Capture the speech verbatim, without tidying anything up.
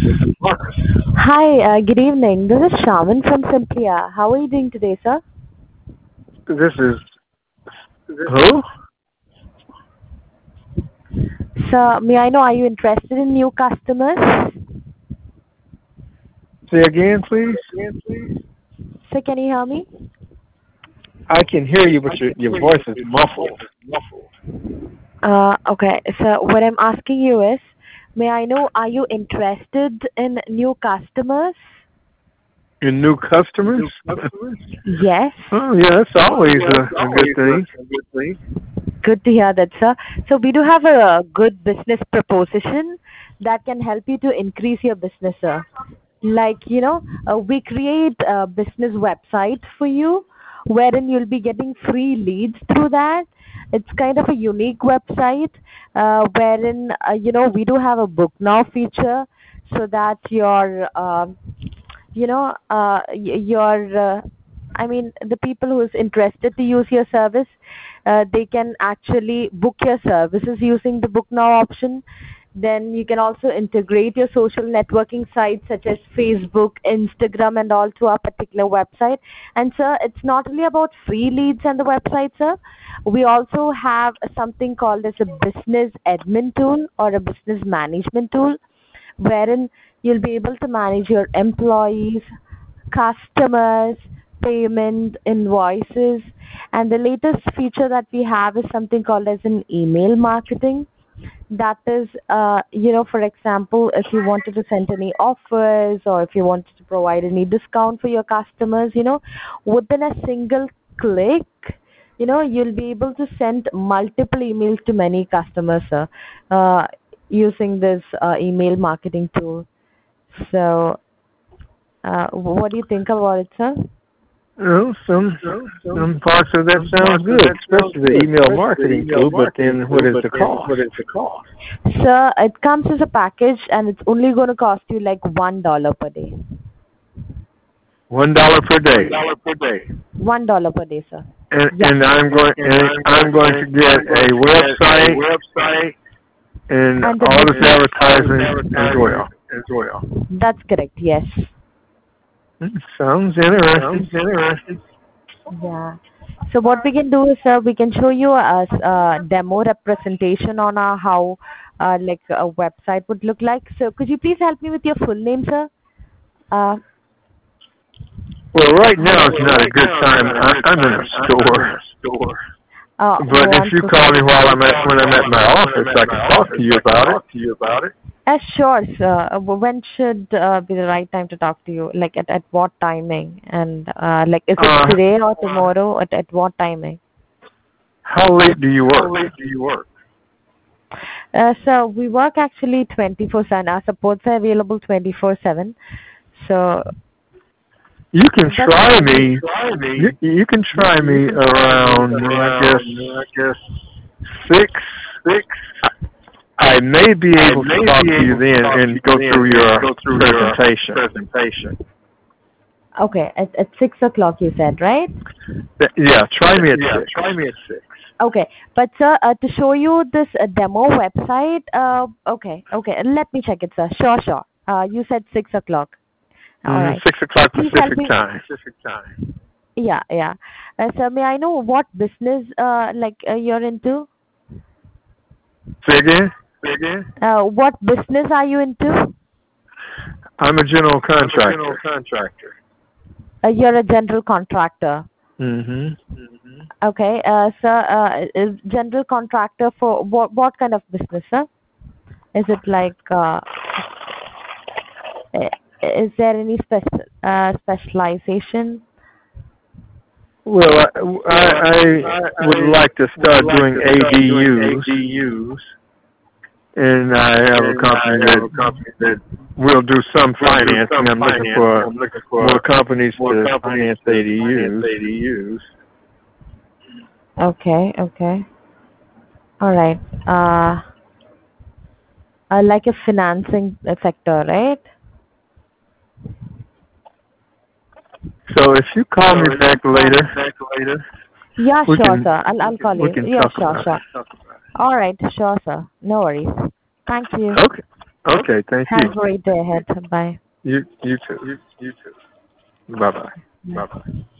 Hi, uh, good evening. This is Shaman from Simplia. How are you doing today, sir? This is who? Sir, may I know, are you interested in new customers? Say again, please. Sir, can you hear me? I can hear you, but your your voice is muffled. Uh, okay. So what I'm asking you is, may I know, are you interested in new customers? Your new customers? Yes. Oh yeah, that's always a, a good thing. Good to hear that, sir. So we do have a good business proposition that can help you to increase your business, sir. Like, you know, uh, we create a business website for you wherein you'll be getting free leads through that. It's kind of a unique website uh, wherein, uh, you know, we do have a book now feature so that your, uh, you know, uh, y- your, uh, I mean, the people who is interested to use your service, uh, they can actually book your services using the book now option. Then you can also integrate your social networking sites such as Facebook, Instagram, and all to our particular website. And sir, it's not only about free leads on the website, sir. We also have something called as a business admin tool or a business management tool, wherein you'll be able to manage your employees, customers, payment, invoices, and the latest feature that we have is something called as an email marketing. That is, uh, you know, for example, if you wanted to send any offers or if you wanted to provide any discount for your customers, you know, within a single click, you know, you'll be able to send multiple emails to many customers, sir, uh, using this uh, email marketing tool. So, uh, what do you think about it, sir? Well, some some parts of that sounds good, especially the email marketing tool. But then, what is the cost? Sir, it comes as a package and it's only going to cost you like one dollar per day. One dollar per day, One dollar per day, sir. and Yeah. and I'm going and I'm going to get a website and And the all this business. advertising as well. That's correct. Yes. Hmm, sounds interesting. Yeah. So what we can do is, sir, we can show you a, s- a demo representation on our how, uh, like a website would look like. So could you please help me with your full name, sir? Uh, Well, right now is not a good time. I, I'm in a store. uh, But oh, if I'm you so call me sorry. while I'm at when I'm at my office, I can talk to you about it. Uh, sure, sir. Uh, When should uh, be the right time to talk to you? Like at, at what timing? And uh, like, is it Uh, today or tomorrow? At, at what timing? how late do you work? Uh, so we work actually twenty-four seven. Our supports are available twenty-four seven. So You can that's try fine. me. You, you can try me around, I guess, six. I I may be able to talk to you then and go through your presentation. Okay, at, at six o'clock you said, right? Th- Yeah, try me at six. Okay, but sir, uh, to show you this uh, demo website, uh, okay, okay, let me check it, sir. Sure, sure. Uh, you said six o'clock. All Mm, right. six So o'clock please help Pacific me. time. Yeah, yeah. Uh, sir, may I know what business uh like uh, you're into? Say again? Uh, what business are you into? I'm a general contractor. Uh, you're a general contractor. hmm Okay. Uh, sir, uh, is general contractor for what what kind of business, sir? Is it like uh, i- is there any spec- uh, specialization? Well, I, I, I would like to start doing A D Us, and I have a company that will do some financing. I'm looking for more companies to finance A D Us. Okay, okay. All right. Uh, uh like a financing uh, sector, right? So if you call me back later, Yeah, we sure, can sir. I'll I'll call we you. can Yeah, talk sure, about sure. it. All right, sure, sir. No worries. Thank you. Okay. Okay, thank Have you. a great day ahead. Bye. You you too. You you too. Bye bye. Bye. Bye bye.